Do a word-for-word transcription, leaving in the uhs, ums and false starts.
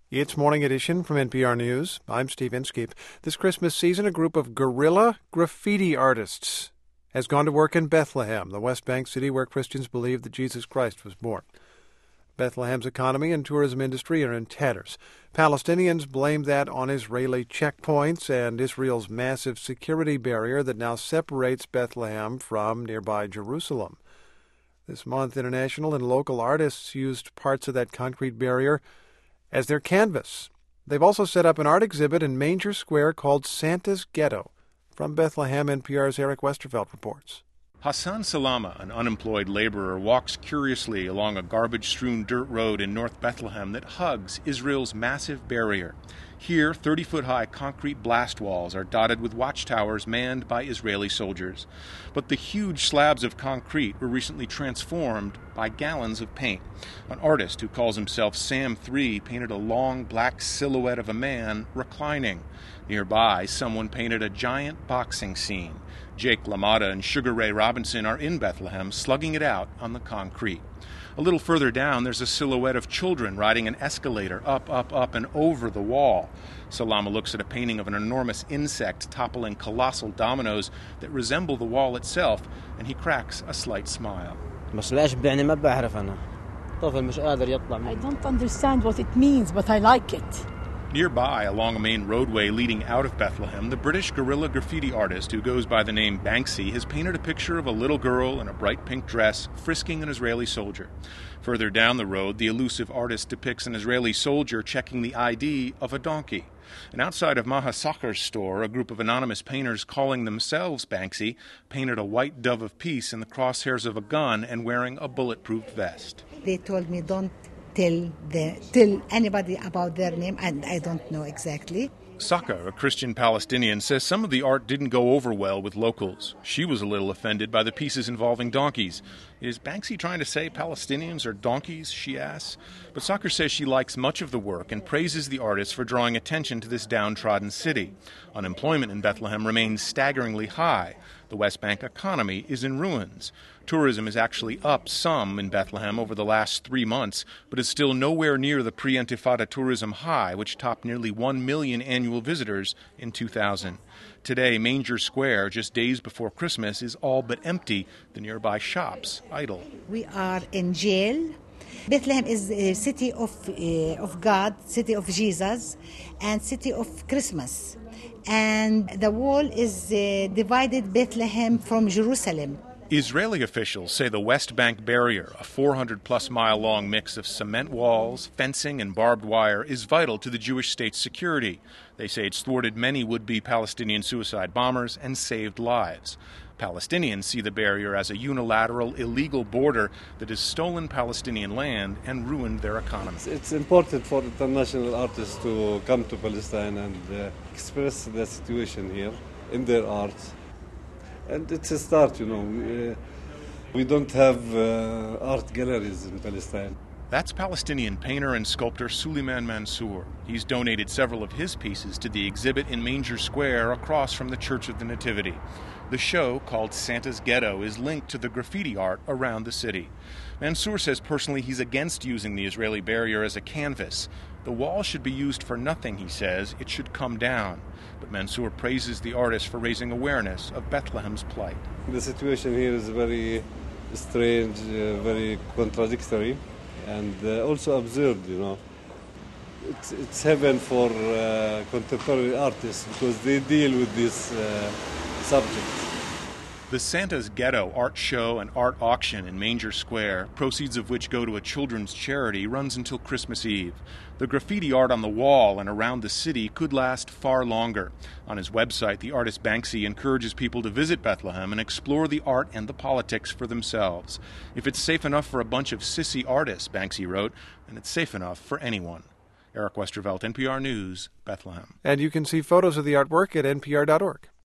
It's Morning Edition from N P R News. I'm Steve Inskeep. This Christmas season, a group of guerrilla graffiti artists has gone to work in Bethlehem, the West Bank city where Christians believe that Jesus Christ was born. Bethlehem's economy and tourism industry are in tatters. Palestinians blame that on Israeli checkpoints and Israel's massive security barrier that now separates Bethlehem from nearby Jerusalem. This month, international and local artists used parts of that concrete barrier as their canvas. They've also set up an art exhibit in Manger Square called Santa's Ghetto. From Bethlehem, N P R's Eric Westervelt reports. Hassan Salama, an unemployed laborer, walks curiously along a garbage-strewn dirt road in North Bethlehem that hugs Israel's massive barrier. Here, thirty-foot-high concrete blast walls are dotted with watchtowers manned by Israeli soldiers. But the huge slabs of concrete were recently transformed by gallons of paint. An artist who calls himself Sam three painted a long black silhouette of a man reclining. Nearby, someone painted a giant boxing scene. Jake LaMotta and Sugar Ray Robinson are in Bethlehem, slugging it out on the concrete. A little further down, there's a silhouette of children riding an escalator up, up, up, and over the wall. Salama looks at a painting of an enormous insect toppling colossal dominoes that resemble the wall itself, and he cracks a slight smile. I don't understand what it means, but I like it. Nearby, along a main roadway leading out of Bethlehem, the British guerrilla graffiti artist who goes by the name Banksy has painted a picture of a little girl in a bright pink dress frisking an Israeli soldier. Further down the road, the elusive artist depicts an Israeli soldier checking the I D of a donkey. And outside of Maha Sakar's store, a group of anonymous painters calling themselves Banksy painted a white dove of peace in the crosshairs of a gun and wearing a bulletproof vest. They told me, don't Tell, the, tell anybody about their name, and I don't know exactly. Saka, a Christian Palestinian, says some of the art didn't go over well with locals. She was a little offended by the pieces involving donkeys. Is Banksy trying to say Palestinians are donkeys, she asks? But Saka says she likes much of the work and praises the artist for drawing attention to this downtrodden city. Unemployment in Bethlehem remains staggeringly high. The West Bank economy is in ruins. Tourism is actually up some in Bethlehem over the last three months, but is still nowhere near the pre-Intifada tourism high, which topped nearly one million annual visitors in two thousand. Today, Manger Square, just days before Christmas, is all but empty, the nearby shops idle. We are in jail. Bethlehem is a city of, uh, of God, city of Jesus, and city of Christmas. And the wall is uh, divided Bethlehem from Jerusalem. Israeli officials say the West Bank barrier, a four hundred plus mile long mix of cement walls, fencing, and barbed wire, is vital to the Jewish state's security. They say it's thwarted many would-be Palestinian suicide bombers and saved lives. Palestinians see the barrier as a unilateral, illegal border that has stolen Palestinian land and ruined their economy. It's important for international artists to come to Palestine and uh, express the situation here in their art. And it's a start, you know. We, uh, we don't have uh, art galleries in Palestine. That's Palestinian painter and sculptor Suleiman Mansour. He's donated several of his pieces to the exhibit in Manger Square across from the Church of the Nativity. The show, called Santa's Ghetto, is linked to the graffiti art around the city. Mansour says personally he's against using the Israeli barrier as a canvas. The wall should be used for nothing, he says. It should come down. But Mansour praises the artist for raising awareness of Bethlehem's plight. The situation here is very strange, uh, very contradictory, and uh, also absurd, you know. It's, it's heaven for uh, contemporary artists because they deal with this uh, subject. The Santa's Ghetto art show and art auction in Manger Square, proceeds of which go to a children's charity, runs until Christmas Eve. The graffiti art on the wall and around the city could last far longer. On his website, the artist Banksy encourages people to visit Bethlehem and explore the art and the politics for themselves. If it's safe enough for a bunch of sissy artists, Banksy wrote, then it's safe enough for anyone. Eric Westervelt, N P R News, Bethlehem. And you can see photos of the artwork at N P R dot org.